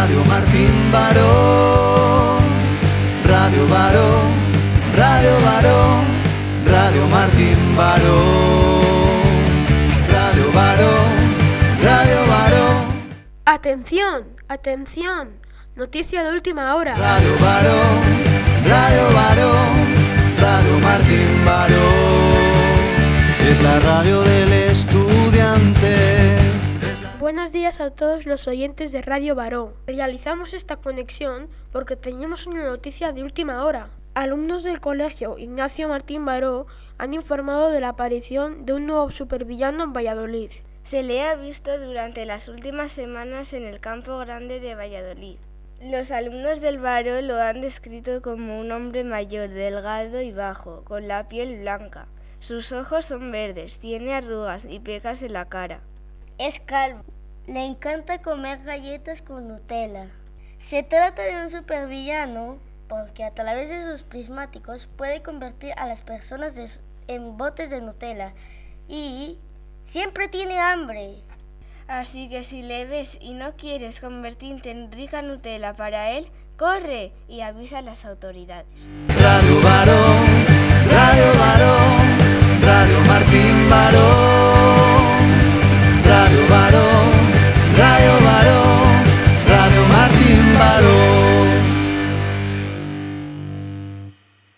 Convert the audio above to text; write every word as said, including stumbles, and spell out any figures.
Radio Martín Baró, Radio Baró, Radio Baró, Radio Martín Baró, Radio Baró, Radio Baró. Atención, atención, noticia de última hora. Radio Baró, Radio Baró, Radio Martín Baró, es la radio del estudiante. Buenos días a todos los oyentes de Radio Baró. Realizamos esta conexión porque teníamos una noticia de última hora. Alumnos del colegio Ignacio Martín Baró han informado de la aparición de un nuevo supervillano en Valladolid. Se le ha visto durante las últimas semanas en el Campo Grande de Valladolid. Los alumnos del Baró lo han descrito como un hombre mayor, delgado y bajo, con la piel blanca. Sus ojos son verdes, tiene arrugas y pecas en la cara. Es calvo. Le encanta comer galletas con Nutella. Se trata de un supervillano porque a través de sus prismáticos puede convertir a las personas de, en botes de Nutella y siempre tiene hambre. Así que si le ves y no quieres convertirte en rica Nutella para él, corre y avisa a las autoridades. Radio Baró, Radio Baró, Radio Martín Baró.